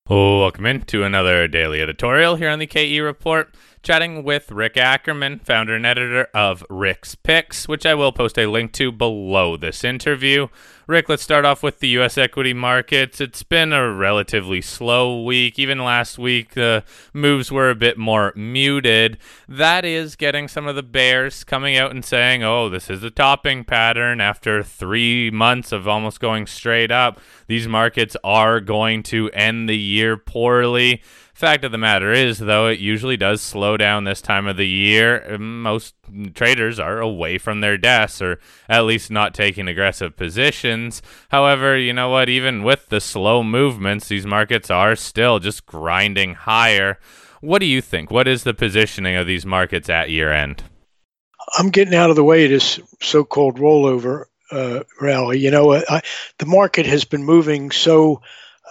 Welcome into another daily editorial here on the KE Report, chatting with Rick Ackerman, founder and editor of Rick's Picks, which I will post a link to below this interview. Rick, let's start off with the U.S. equity markets. It's been a relatively slow week. Even last week, the moves were a bit more muted. That is getting some of the bears coming out and saying, oh, this is a topping pattern. After 3 months of almost going straight up, these markets are going to end the year poorly. Fact of the matter is, though, it usually does slow down this time of the year. Most traders are away from their desks, or at least not taking aggressive positions. However, you know what? Even with the slow movements, these markets are still just grinding higher. What do you think? What is the positioning of these markets at year end? I'm getting out of the way of this so-called rollover rally. The market has been moving so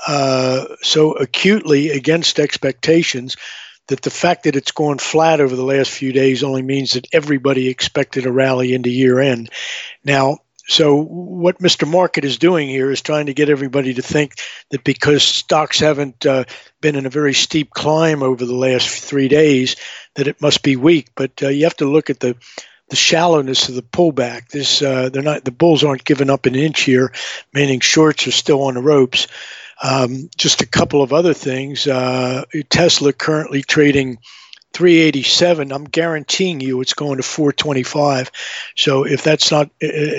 acutely against expectations that the fact that it's gone flat over the last few days only means that everybody expected a rally into year end. Now, so what Mr. Market is doing here is trying to get everybody to think that because stocks haven't been in a very steep climb over the last 3 days, that it must be weak. But you have to look at the shallowness of the pullback. The bulls aren't giving up an inch here, meaning shorts are still on the ropes. Just a couple of other things. Tesla currently trading 387. I'm guaranteeing you it's going to 425. So if that's going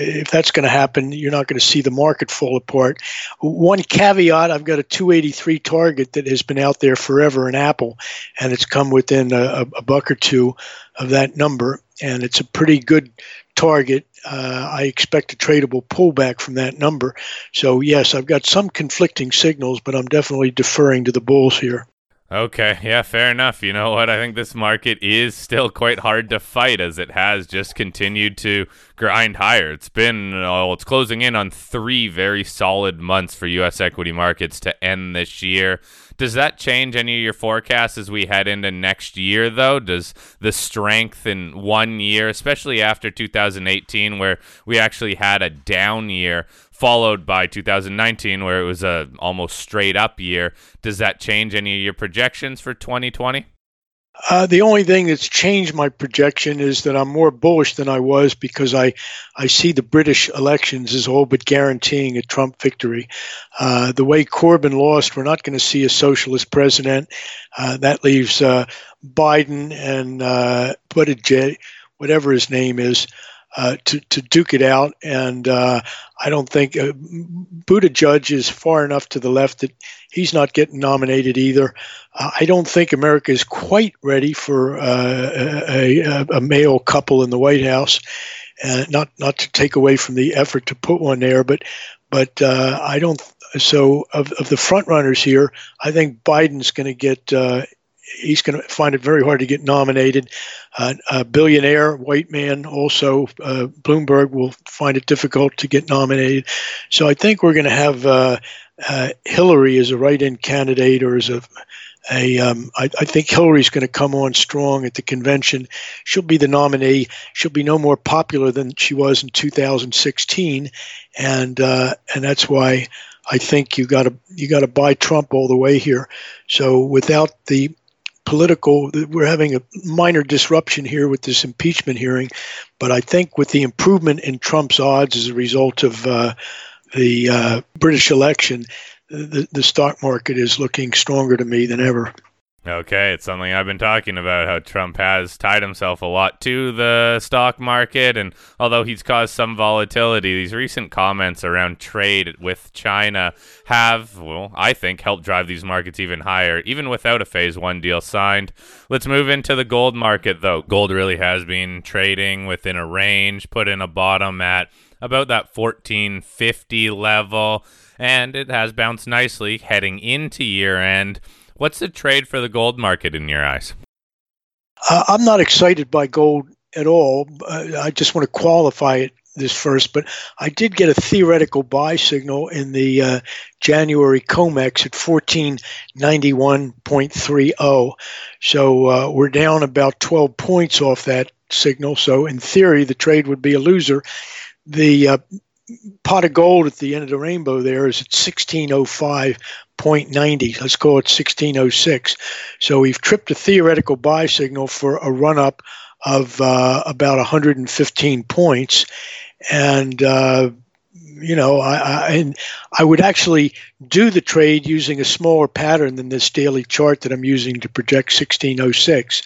to happen, you're not going to see the market fall apart. One caveat: I've got a 283 target that has been out there forever in Apple, and it's come within a buck or two of that number, and it's a pretty good target. I expect a tradable pullback from that number. So yes, I've got some conflicting signals, but I'm definitely deferring to the bulls here. Okay, yeah, fair enough. You know what? I think this market is still quite hard to fight, as it has just continued to grind higher. It's closing in on 3 very solid months for U.S. equity markets to end this year. Does that change any of your forecasts as we head into next year, though? Does the strength in 1 year, especially after 2018, where we actually had a down year, followed by 2019, where it was a almost straight up year, does that change any of your projections for 2020? The only thing that's changed my projection is that I'm more bullish than I was, because I see the British elections as all but guaranteeing a Trump victory. The way Corbyn lost, we're not going to see a socialist president. That leaves Biden and Buttigieg, whatever his name is, to duke it out. And I don't think Buttigieg is far enough to the left that he's not getting nominated either. I don't think America is quite ready for a male couple in the White House. Not to take away from the effort to put one there, but I don't. So of the front runners here, I think Biden's going to get. He's going to find it very hard to get nominated. A billionaire, white man, also Bloomberg will find it difficult to get nominated. So I think we're going to have Hillary as a write-in candidate, or as I think Hillary's going to come on strong at the convention. She'll be the nominee. She'll be no more popular than she was in 2016, and that's why I think you got to buy Trump all the way here. So without the political, we're having a minor disruption here with this impeachment hearing, but I think with the improvement in Trump's odds as a result of the British election, the stock market is looking stronger to me than ever. Okay, it's something I've been talking about, how Trump has tied himself a lot to the stock market, and although he's caused some volatility, these recent comments around trade with China have, well, I think, helped drive these markets even higher, even without a Phase 1 deal signed. Let's move into the gold market, though. Gold really has been trading within a range, put in a bottom at about that 1450 level, and it has bounced nicely heading into year-end. What's the trade for the gold market in your eyes? I'm not excited by gold at all. I just want to qualify this first, but I did get a theoretical buy signal in the January COMEX at 1491.30. So we're down about 12 points off that signal. So in theory, the trade would be a loser. The pot of gold at the end of the rainbow there is at 1605.90. Let's call it 1606. So we've tripped a theoretical buy signal for a run up of about 115 points. And I would actually do the trade using a smaller pattern than this daily chart that I'm using to project 1606.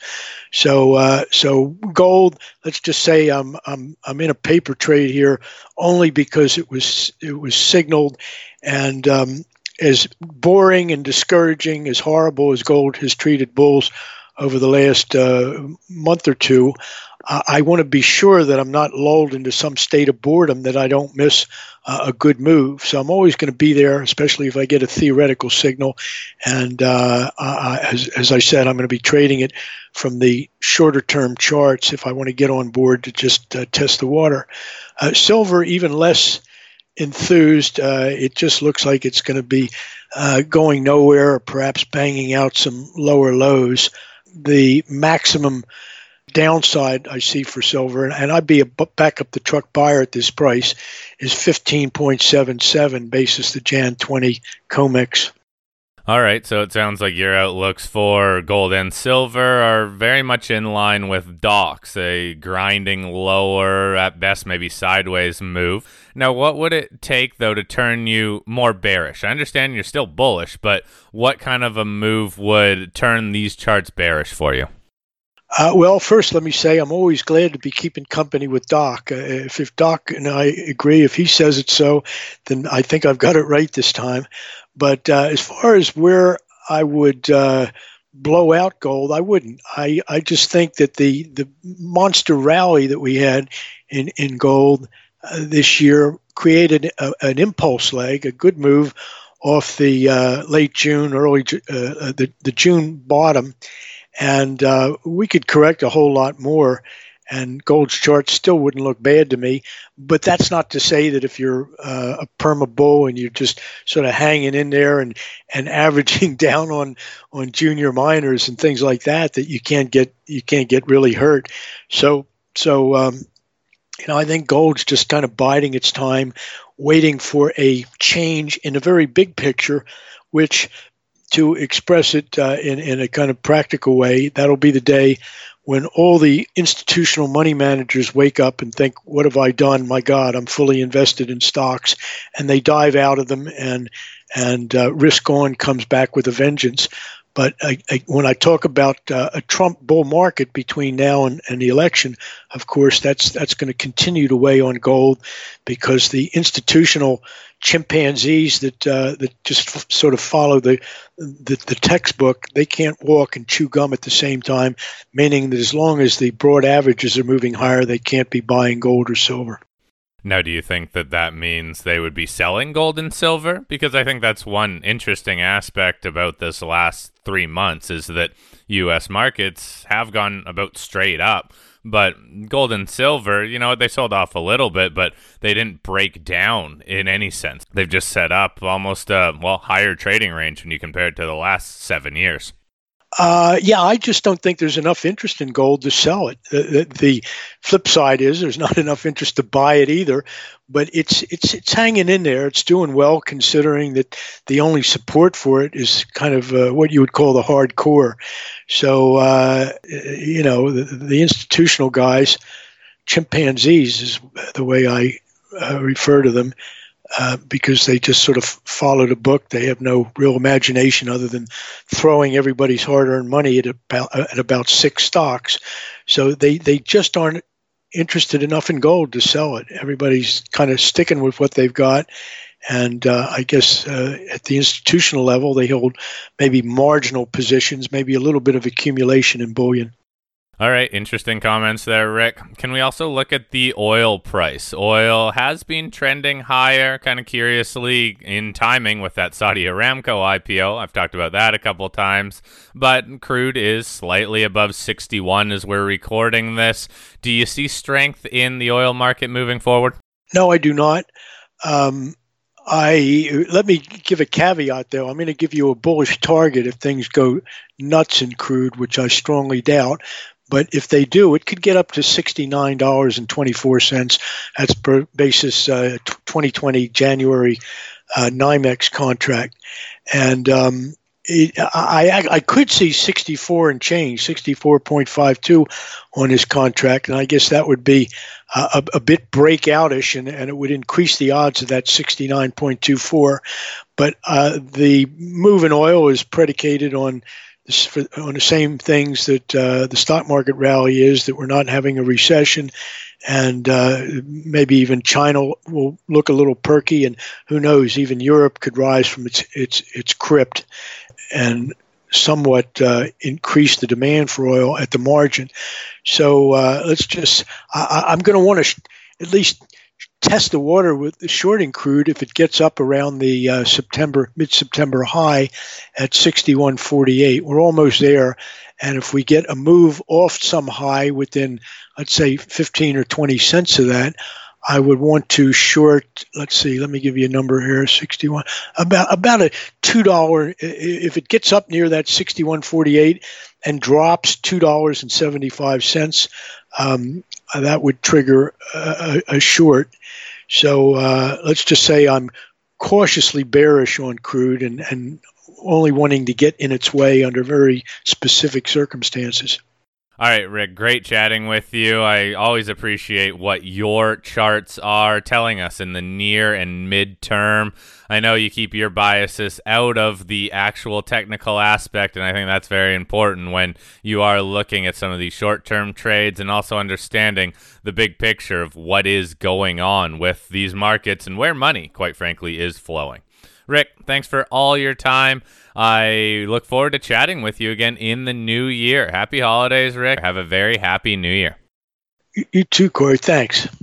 So gold. Let's just say I'm in a paper trade here only because it was signaled, and as boring and discouraging, as horrible as gold has treated bulls over the last month or two, I want to be sure that I'm not lulled into some state of boredom, that I don't miss a good move. So I'm always going to be there, especially if I get a theoretical signal. And as I said, I'm going to be trading it from the shorter term charts if I want to get on board to just test the water. Silver, even less enthused. It just looks like it's going to be going nowhere, or perhaps banging out some lower lows. The maximum downside I see for silver, and I'd be a back up the truck buyer at this price, is 15.77 basis the Jan 20 COMEX. All right, so it sounds like your outlooks for gold and silver are very much in line with DOX, a grinding lower, at best maybe sideways move. Now, what would it take, though, to turn you more bearish? I understand you're still bullish, but what kind of a move would turn these charts bearish for you? Well, first, let me say I'm always glad to be keeping company with Doc. If Doc and I agree, if he says it so, then I think I've got it right this time. But as far as where I would blow out gold, I wouldn't. I just think that the monster rally that we had in gold this year created an impulse leg, a good move off the late June, early the June bottom. And we could correct a whole lot more, and gold's chart still wouldn't look bad to me. But that's not to say that if you're a perma bull and you're just sort of hanging in there and averaging down on junior miners and things like that, that you can't get really hurt. So I think gold's just kind of biding its time, waiting for a change in a very big picture, which, to express it in a kind of practical way, that'll be the day when all the institutional money managers wake up and think, what have I done? My God, I'm fully invested in stocks. And they dive out of them, and risk on comes back with a vengeance. But when I talk about a Trump bull market between now and the election, of course, that's going to continue to weigh on gold, because the institutional chimpanzees that just sort of follow the textbook, they can't walk and chew gum at the same time, meaning that as long as the broad averages are moving higher, they can't be buying gold or silver. Now, do you think that means they would be selling gold and silver? Because I think that's one interesting aspect about this last 3 months, is that U.S. markets have gone about straight up. But gold and silver, they sold off a little bit, but they didn't break down in any sense. They've just set up almost a higher trading range when you compare it to the last 7 years. I just don't think there's enough interest in gold to sell it. The flip side is there's not enough interest to buy it either, but it's hanging in there. It's doing well, considering that the only support for it is kind of what you would call the hardcore. So, the institutional guys, chimpanzees is the way I refer to them, because they just sort of followed a book. They have no real imagination other than throwing everybody's hard-earned money at about 6 stocks. So they just aren't interested enough in gold to sell it. Everybody's kind of sticking with what they've got. And I guess at the institutional level, they hold maybe marginal positions, maybe a little bit of accumulation in bullion. All right, interesting comments there, Rick. Can we also look at the oil price? Oil has been trending higher, kind of curiously in timing with that Saudi Aramco IPO. I've talked about that a couple times, but crude is slightly above 61 as we're recording this. Do you see strength in the oil market moving forward? No, I do not. Let me give a caveat, though. I'm going to give you a bullish target if things go nuts in crude, which I strongly doubt. But if they do, it could get up to $69.24. That's per basis 2020 January NYMEX contract. And I could see 64 and change, 64.52 on his contract, and I guess that would be a bit breakoutish, and it would increase the odds of that 69.24. But the move in oil is predicated on the same things that the stock market rally is, that we're not having a recession, and maybe even China will look a little perky, and who knows, even Europe could rise from its crypt and somewhat increase the demand for oil at the margin. So I'm going to want to at least test the water with the shorting crude if it gets up around the mid-September high at 61.48. We're almost there. And if we get a move off some high within, let's say, 15 or 20 cents of that, I would want to short, let's see, let me give you a number here, 61, about a $2, if it gets up near that 61.48 and drops $2.75, that would trigger a short. So let's just say I'm cautiously bearish on crude and only wanting to get in its way under very specific circumstances. All right, Rick, great chatting with you. I always appreciate what your charts are telling us in the near and midterm. I know you keep your biases out of the actual technical aspect, and I think that's very important when you are looking at some of these short-term trades and also understanding the big picture of what is going on with these markets and where money, quite frankly, is flowing. Rick, thanks for all your time. I look forward to chatting with you again in the new year. Happy holidays, Rick. Have a very happy new year. You too, Corey. Thanks.